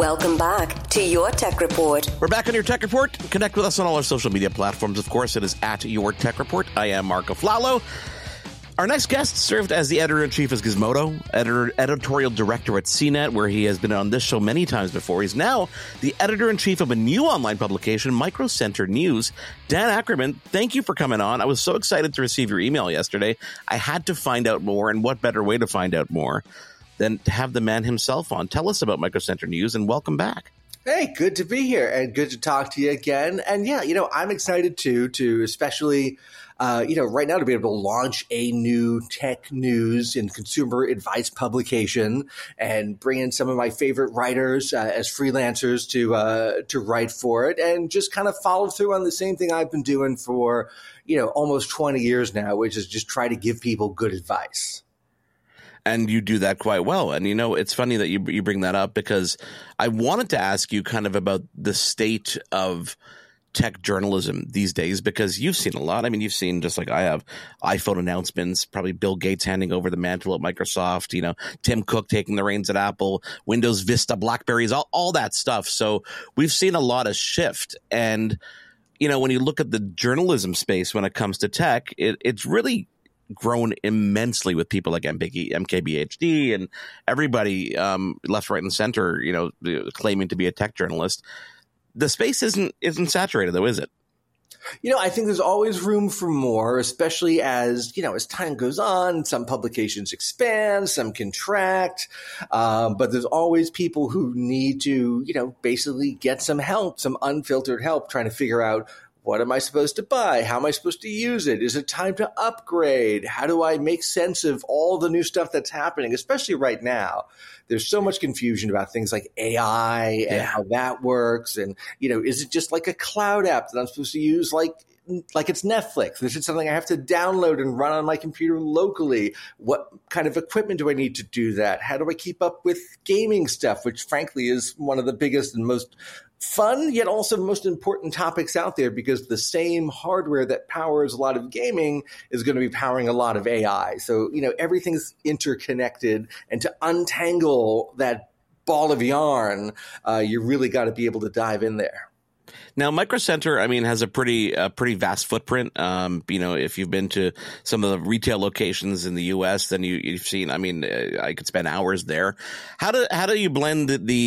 Welcome back to Your Tech Report. We're back on Your Tech Report. Connect with us on all our social media platforms. Of course, it is at Your Tech Report. I am Marco Flalo. Our next guest served as the editor-in-chief of Gizmodo, editorial director at CNET, where he has been on this show many times before. He's now the editor-in-chief of a new online publication, Micro Center News. Dan Ackerman, thank you for coming on. I was so excited to receive your email yesterday. I had to find out more, and what better way to find out more than to have the man himself on. Tell us about Micro Center News, and welcome back. Hey, good to be here and good to talk to you again. And yeah, I'm excited to especially, right now to be able to launch a new tech news and consumer advice publication and bring in some of my favorite writers as freelancers to write for it and just kind of follow through on the same thing I've been doing for, almost 20 years now, which is just try to give people good advice. And you do that quite well. And, it's funny that you bring that up because I wanted to ask you kind of about the state of tech journalism these days, because you've seen a lot. I mean, you've seen, just like I have, iPhone announcements, probably Bill Gates handing over the mantle at Microsoft, Tim Cook taking the reins at Apple, Windows Vista, BlackBerries, all that stuff. So we've seen a lot of shift. And, when you look at the journalism space when it comes to tech, it's really grown immensely with people like MKBHD and everybody left, right, and center, claiming to be a tech journalist. The space isn't saturated, though, is it? I think there's always room for more, especially as time goes on. Some publications expand, some contract, but there's always people who need to, basically get some help, some unfiltered help, trying to figure out, what am I supposed to buy? How am I supposed to use it? Is it time to upgrade? How do I make sense of all the new stuff that's happening, especially right now? There's so much confusion about things like AI and how that works. And, is it just like a cloud app that I'm supposed to use like it's Netflix? Is it something I have to download and run on my computer locally? What kind of equipment do I need to do that? How do I keep up with gaming stuff, which frankly is one of the biggest and most fun, yet also most important topics out there, because the same hardware that powers a lot of gaming is going to be powering a lot of AI. So, everything's interconnected, and to untangle that ball of yarn, you really got to be able to dive in there. Now, Micro Center, has a pretty vast footprint. If you've been to some of the retail locations in the U.S., then you've seen. I could spend hours there. How do you blend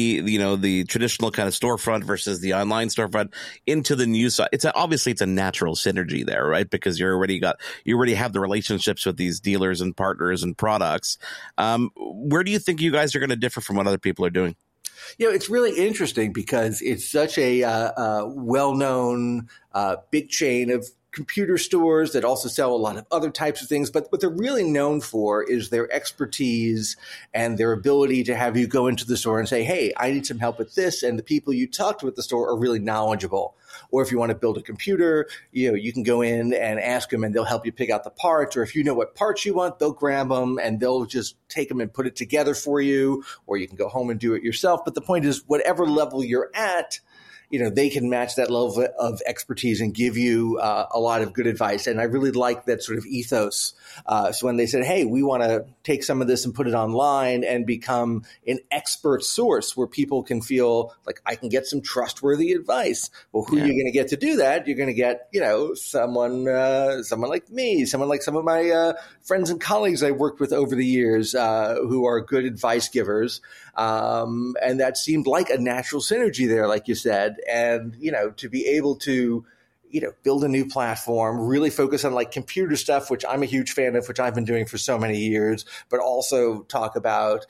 the traditional kind of storefront versus the online storefront into the news side? It's a natural synergy there, right? Because you already have the relationships with these dealers and partners and products. Where do you think you guys are going to differ from what other people are doing? It's really interesting because it's such a well-known big chain of computer stores that also sell a lot of other types of things. But what they're really known for is their expertise and their ability to have you go into the store and say, hey, I need some help with this. And the people you talk to at the store are really knowledgeable. Or if you want to build a computer, you can go in and ask them and they'll help you pick out the parts. Or if you know what parts you want, they'll grab them and they'll just take them and put it together for you. Or you can go home and do it yourself. But the point is, whatever level you're at, they can match that level of expertise and give you a lot of good advice. And I really like that sort of ethos. So when they said, hey, we want to take some of this and put it online and become an expert source where people can feel like I can get some trustworthy advice. Well, who are you going to get to do that? You're going to get, someone like me, someone like some of my friends and colleagues I worked with over the years who are good advice givers. And that seemed like a natural synergy there, like you said. And, to be able to, build a new platform, really focus on like computer stuff, which I'm a huge fan of, which I've been doing for so many years, but also talk about,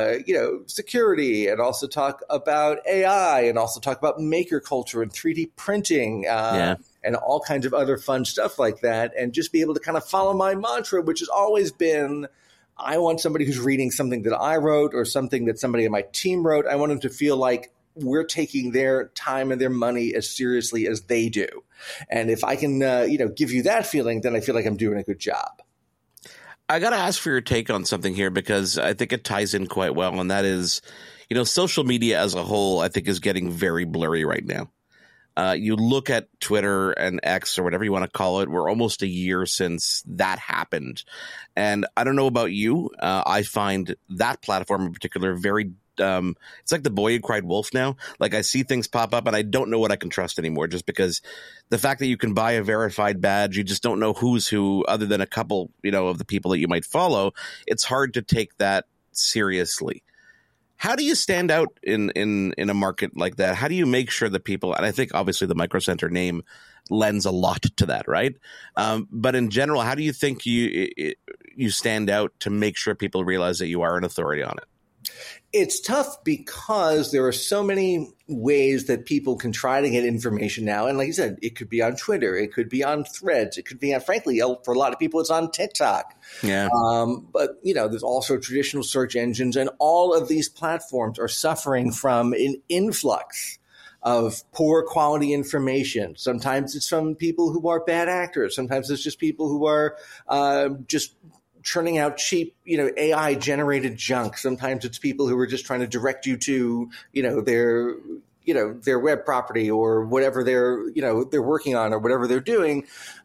security, and also talk about AI, and also talk about maker culture and 3D printing, and all kinds of other fun stuff like that. And just be able to kind of follow my mantra, which has always been, I want somebody who's reading something that I wrote or something that somebody on my team wrote, I want them to feel like we're taking their time and their money as seriously as they do. And if I can, give you that feeling, then I feel like I'm doing a good job. I got to ask for your take on something here, because I think it ties in quite well. And that is, social media as a whole, I think, is getting very blurry right now. You look at Twitter and X, or whatever you want to call it, we're almost a year since that happened. And I don't know about you. I find that platform in particular very it's like the boy who cried wolf now. Like I see things pop up and I don't know what I can trust anymore, just because the fact that you can buy a verified badge, you just don't know who's who other than a couple, of the people that you might follow. It's hard to take that seriously. How do you stand out in a market like that? How do you make sure that people, and I think obviously the Micro Center name lends a lot to that, right? But in general, how do you think you stand out to make sure people realize that you are an authority on it? It's tough because there are so many ways that people can try to get information now. And like you said, it could be on Twitter. It could be on Threads. It could be, frankly, for a lot of people, it's on TikTok. Yeah. But, there's also traditional search engines. And all of these platforms are suffering from an influx of poor quality information. Sometimes it's from people who are bad actors. Sometimes it's just people who are just churning out cheap, AI generated junk. Sometimes it's people who are just trying to direct you to, their web property or whatever they're working on or whatever they're doing.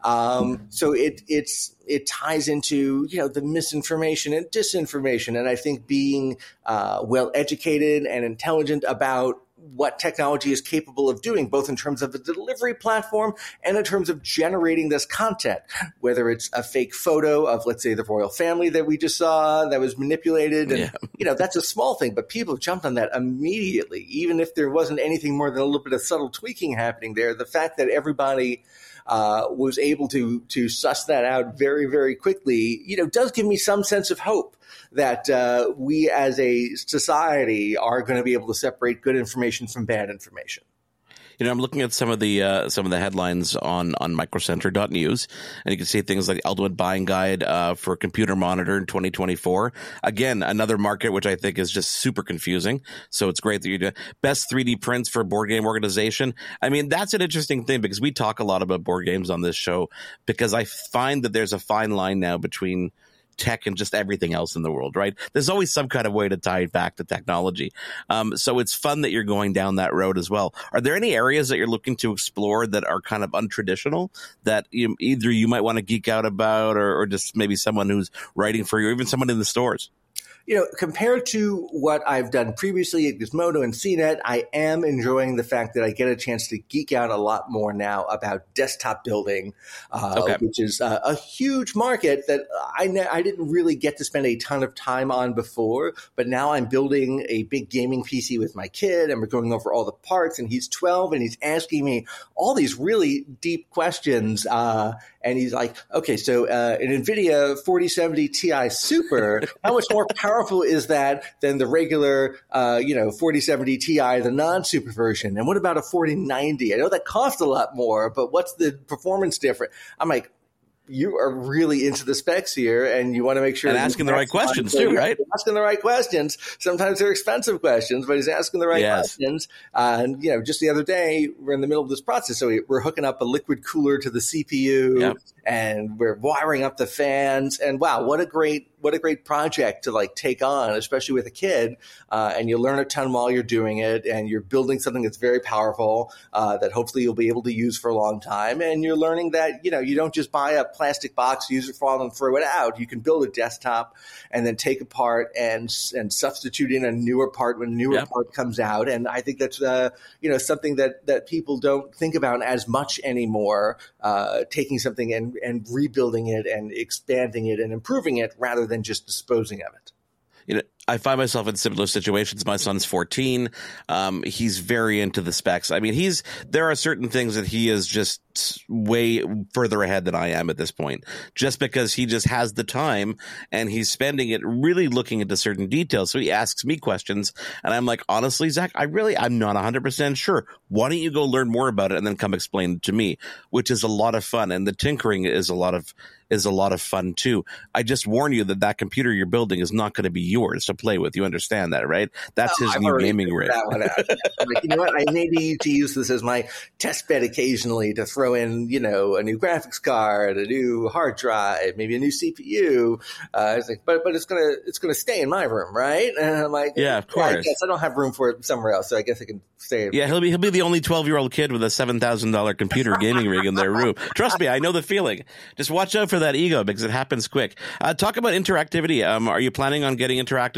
So it ties into, the misinformation and disinformation. And I think being well educated and intelligent about what technology is capable of doing, both in terms of the delivery platform and in terms of generating this content, whether it's a fake photo of, let's say, the royal family that we just saw that was manipulated. And, that's a small thing, but people jumped on that immediately, even if there wasn't anything more than a little bit of subtle tweaking happening there. The fact that everybody was able to suss that out very, very quickly, does give me some sense of hope that we as a society are going to be able to separate good information from bad information. I'm looking at some of the headlines on microcenter.news, and you can see things like Ultimate Buying Guide for Computer Monitor in 2024. Again, another market which I think is just super confusing. So it's great that you do best 3D prints for board game organization. I mean, that's an interesting thing because we talk a lot about board games on this show because I find that there's a fine line now between tech and just everything else in the world, right? There's always some kind of way to tie it back to technology. So it's fun that you're going down that road as well. Are there any areas that you're looking to explore that are kind of untraditional that either you might want to geek out about or just maybe someone who's writing for you, or even someone in the stores? Compared to what I've done previously at Gizmodo and CNET, I am enjoying the fact that I get a chance to geek out a lot more now about desktop building, which is a huge market that I didn't really get to spend a ton of time on before. But now I'm building a big gaming PC with my kid, and we're going over all the parts, and he's 12, and he's asking me all these really deep questions. And he's like, okay, so an NVIDIA 4070 Ti Super, how much more powerful is that than the regular, 4070 Ti, the non-super version? And what about a 4090? I know that costs a lot more, but what's the performance difference? I'm like, you are really into the specs here, and you want to make sure. And asking the right questions too, right? Asking the right questions. Sometimes they're expensive questions, but he's asking the right questions. And, just the other day, we're in the middle of this process. So we're hooking up a liquid cooler to the CPU, and we're wiring up the fans. And wow, what a great project to take on, especially with a kid. And you learn a ton while you're doing it, and you're building something that's very powerful that hopefully you'll be able to use for a long time. And you're learning that, you don't just buy a plastic box, use it for all, and throw it out. You can build a desktop and then take apart and substitute in a newer part when a newer part comes out. And I think that's something that people don't think about as much anymore. Taking something and rebuilding it and expanding it and improving it rather than just disposing of it. I find myself in similar situations. My son's 14. He's very into the specs. I mean, there are certain things that he is just way further ahead than I am at this point, just because he just has the time and he's spending it really looking into certain details. So he asks me questions and I'm like, honestly, Zach, I'm not 100% sure. Why don't you go learn more about it and then come explain it to me, which is a lot of fun. And the tinkering is a lot of fun too. I just warn you that computer you're building is not going to be yours to play with. You understand that, right? That's his new gaming rig. That one out. Like, you know what? I may need to use this as my test bed occasionally to throw in, a new graphics card, a new hard drive, maybe a new CPU. It's like, but it's gonna stay in my room, right? And I'm like, yeah, of course. I guess I don't have room for it somewhere else, so I guess I can stay. Yeah, he'll be the only 12-year-old kid with a $7,000 computer gaming rig in their room. Trust me, I know the feeling. Just watch out for that ego because it happens quick. Talk about interactivity. Are you planning on getting interactive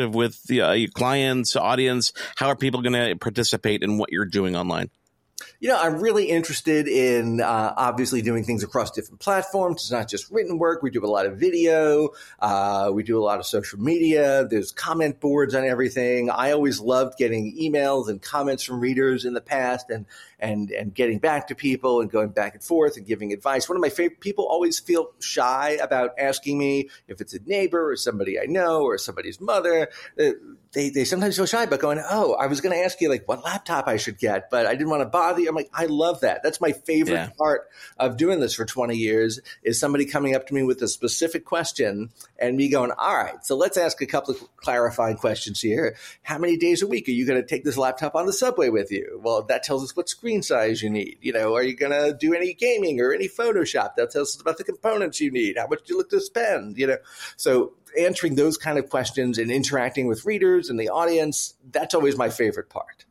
interactive with your clients, audience? How are people going to participate in what you're doing online? I'm really interested in obviously doing things across different platforms. It's not just written work. We do a lot of video. We do a lot of social media. There's comment boards on everything. I always loved getting emails and comments from readers in the past and getting back to people and going back and forth and giving advice. One of my favorite people always feel shy about asking me if it's a neighbor or somebody I know or somebody's mother. They sometimes feel shy about going, oh, I was going to ask you like what laptop I should get, but I didn't want to bother you. I'm like, I love that. That's my favorite part of doing this for 20 years is somebody coming up to me with a specific question and me going, all right, so let's ask a couple of clarifying questions here. How many days a week are you going to take this laptop on the subway with you? Well, that tells us what screen size you need. Are you going to do any gaming or any Photoshop? That tells us about the components you need. How much do you look to spend? So answering those kind of questions and interacting with readers and the audience, that's always my favorite part.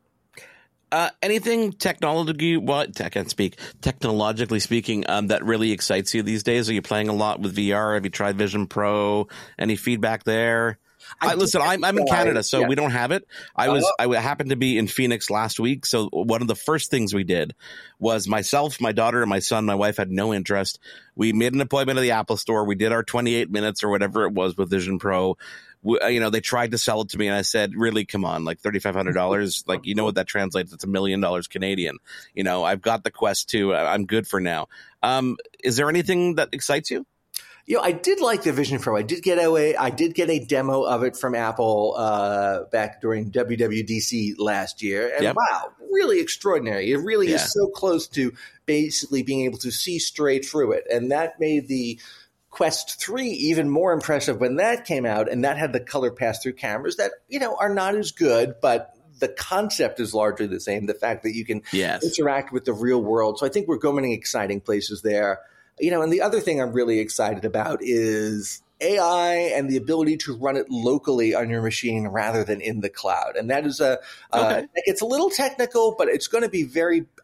Anything technologically speaking, that really excites you these days? Are you playing a lot with VR? Have you tried Vision Pro? Any feedback there? Listen, I'm in Canada, so we don't have it. I happened to be in Phoenix last week. So one of the first things we did was myself, my daughter, and my son, my wife had no interest. We made an appointment at the Apple store. We did our 28 minutes or whatever it was with Vision Pro. They tried to sell it to me, and I said, really, come on, like $3,500, like, what that translates? It's $1 million Canadian. I've got the Quest 2. I'm good for now. Is there anything that excites you? I did like the Vision Pro. I did get a demo of it from Apple back during WWDC last year. And wow, really extraordinary. It really is so close to basically being able to see straight through it. And that made the Quest 3 even more impressive when that came out. And that had the color pass-through cameras that, are not as good, but the concept is largely the same. The fact that you can interact with the real world. So I think we're going in exciting places there. And the other thing I'm really excited about is AI and the ability to run it locally on your machine rather than in the cloud. And that is it's a little technical, but it's going to be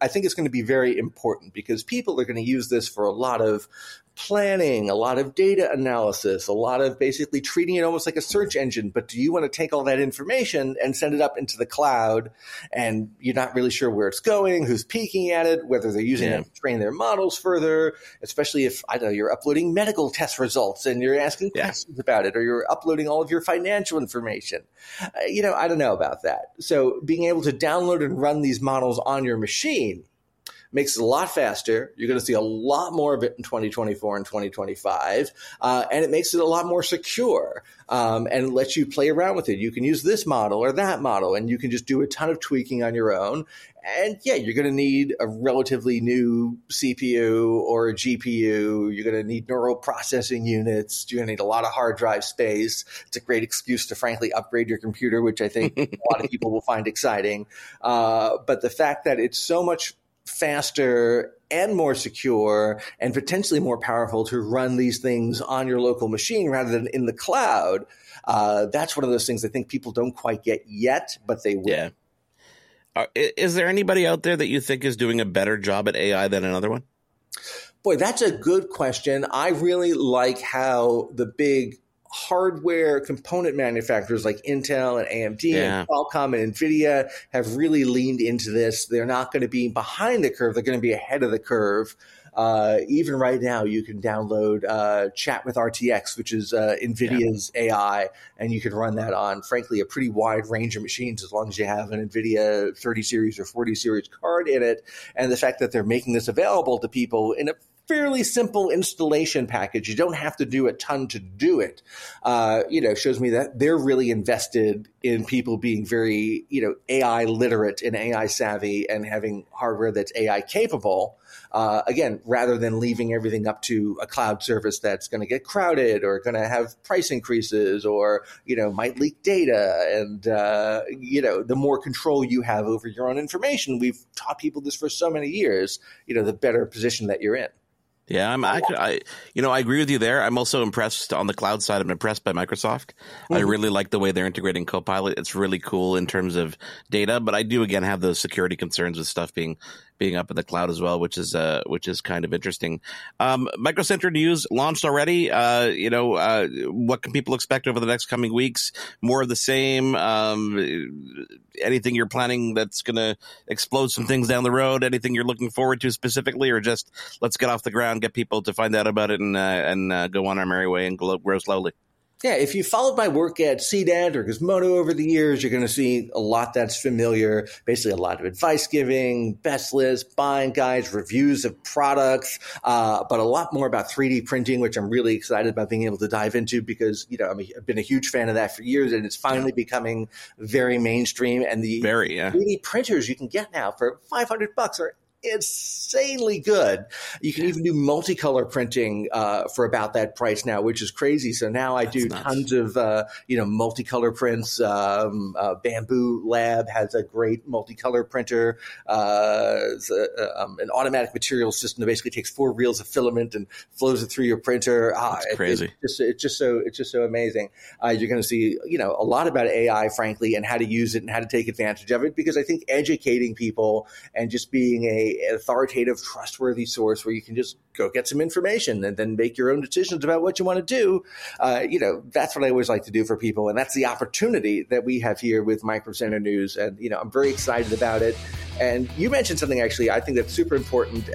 very important because people are going to use this for a lot of planning, a lot of data analysis, a lot of basically treating it almost like a search engine. But do you want to take all that information and send it up into the cloud and you're not really sure where it's going, who's peeking at it, whether they're using it to train their models further, especially if, you're uploading medical test results and you're asking questions about it, or you're uploading all of your financial information. I don't know about that. So being able to download and run these models on your machine makes it a lot faster. You're going to see a lot more of it in 2024 and 2025. And it makes it a lot more secure and lets you play around with it. You can use this model or that model, and you can just do a ton of tweaking on your own. And you're going to need a relatively new CPU or a GPU. You're going to need neural processing units. You're going to need a lot of hard drive space. It's a great excuse to, frankly, upgrade your computer, which I think a lot of people will find exciting. But the fact that it's so much faster and more secure and potentially more powerful to run these things on your local machine rather than in the cloud, that's one of those things I think people don't quite get yet, but they will. Yeah. Is there anybody out there that you think is doing a better job at AI than another one? Boy, that's a good question. I really like how the big hardware component manufacturers like Intel and AMD and Qualcomm and NVIDIA have really leaned into this. They're not going to be behind the curve. They're going to be ahead of the curve. Even right now, you can download Chat with RTX, which is NVIDIA's AI, and you can run that on, frankly, a pretty wide range of machines as long as you have an NVIDIA 30 series or 40 series card in it. And the fact that they're making this available to people in a fairly simple installation package. You don't have to do a ton to do it. Shows me that they're really invested in people being very, AI literate and AI savvy and having hardware that's AI capable. Again, rather than leaving everything up to a cloud service that's going to get crowded or going to have price increases or, might leak data. And, the more control you have over your own information, we've taught people this for so many years, the better position that you're in. Yeah, I agree with you there. I'm also impressed on the cloud side. I'm impressed by Microsoft. Mm-hmm. I really like the way they're integrating Copilot. It's really cool in terms of data, but I do again have those security concerns with stuff being being up in the cloud as well, which is kind of interesting. Micro Center News launched already. What can people expect over the next coming weeks? More of the same? Anything you're planning that's going to explode some things down the road? Anything you're looking forward to specifically, or just let's get off the ground, get people to find out about it, and go on our merry way and grow slowly? Yeah, if you followed my work at CDAT or Gizmodo over the years, you're going to see a lot that's familiar. Basically, a lot of advice giving, best lists, buying guides, reviews of products, but a lot more about 3D printing, which I'm really excited about being able to dive into because, I've been a huge fan of that for years, and it's finally becoming very mainstream. And the 3D printers you can get now for $500 are insanely good. You can even do multicolor printing for about that price now, which is crazy. So now I do tons of multicolor prints. Bamboo Lab has a great multicolor printer. It's an automatic material system that basically takes 4 reels of filament and flows it through your printer. That's crazy. It's just so amazing. You're going to see a lot about AI, frankly, and how to use it and how to take advantage of it, because I think educating people and just being an authoritative, trustworthy source where you can just go get some information and then make your own decisions about what you want to do. That's what I always like to do for people. And that's the opportunity that we have here with Micro Center News. And, I'm very excited about it. And you mentioned something, actually, I think that's super important. And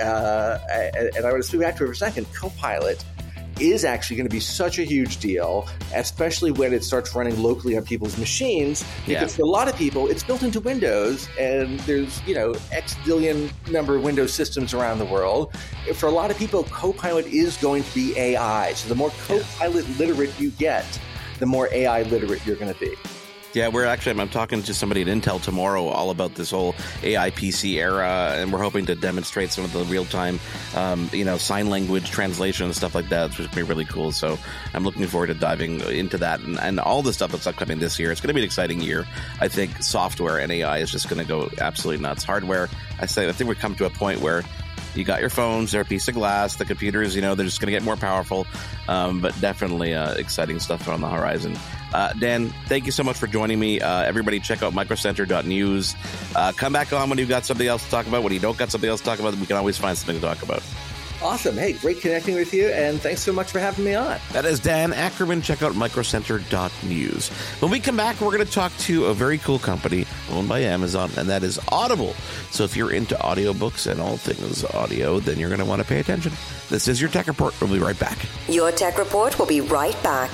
I want to speak back to it for a second. Copilot is actually going to be such a huge deal, especially when it starts running locally on people's machines. Because for a lot of people, it's built into Windows, and there's, X billion number of Windows systems around the world. For a lot of people, Copilot is going to be AI. So the more Copilot literate you get, the more AI literate you're going to be. Yeah, I'm talking to somebody at Intel tomorrow all about this whole AI PC era, and we're hoping to demonstrate some of the real-time, sign language translation and stuff like that, which is going to be really cool. So I'm looking forward to diving into that and all the stuff that's upcoming this year. It's going to be an exciting year. I think software and AI is just going to go absolutely nuts. Hardware, I think we've come to a point where you got your phones, they're a piece of glass. The computers, they're just going to get more powerful. But definitely exciting stuff on the horizon. Dan, thank you so much for joining me. Everybody check out microcenter.news. Come back on when you've got something else to talk about. When you don't got something else to talk about, we can always find something to talk about. Awesome. Hey, great connecting with you, and thanks so much for having me on. That is Dan Ackerman. Check out microcenter.news. When we come back, we're going to talk to a very cool company owned by Amazon, and that is Audible. So if you're into audiobooks and all things audio, then you're going to want to pay attention. This is your Tech Report. We'll be right back. Your Tech Report will be right back.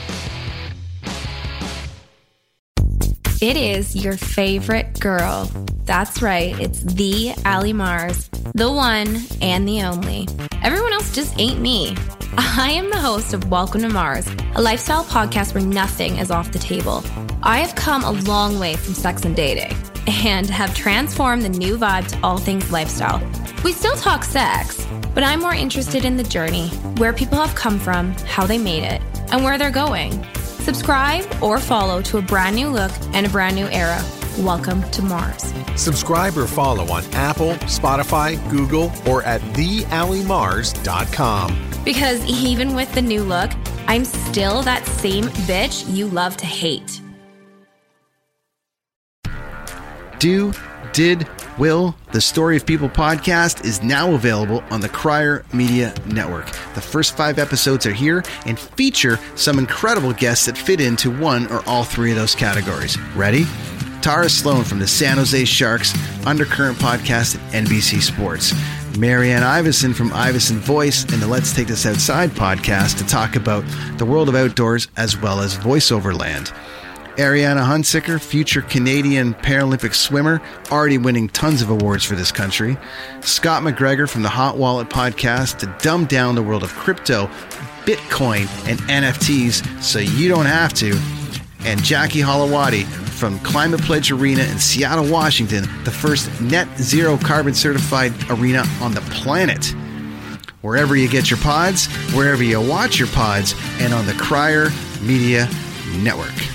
It is your favorite girl. That's right, it's the Ali Mars, the one and the only. Everyone else just ain't me. I am the host of Welcome to Mars, a lifestyle podcast where nothing is off the table. I have come a long way from sex and dating and have transformed the new vibe to all things lifestyle. We still talk sex, but I'm more interested in the journey, where people have come from, how they made it, and where they're going. Subscribe or follow to a brand new look and a brand new era. Welcome to Mars. Subscribe or follow on Apple, Spotify, Google, or at thealimars.com. Because even with the new look, I'm still that same bitch you love to hate. Will, the Story of People podcast is now available on the Crier Media Network. The first 5 episodes are here and feature some incredible guests that fit into one or all 3 of those categories. Ready? Tara Sloan from the San Jose Sharks Undercurrent podcast at NBC Sports. Marianne Iveson from Iveson Voice and the Let's Take This Outside podcast to talk about the world of outdoors as well as voiceover land. Ariana Hunsicker, future Canadian Paralympic swimmer, already winning tons of awards for this country. Scott McGregor from the Hot Wallet podcast to dumb down the world of crypto, Bitcoin, and NFTs so you don't have to. And Jackie Holowati from Climate Pledge Arena in Seattle, Washington, the first net zero carbon certified arena on the planet. Wherever you get your pods, wherever you watch your pods, and on the Crier Media Network.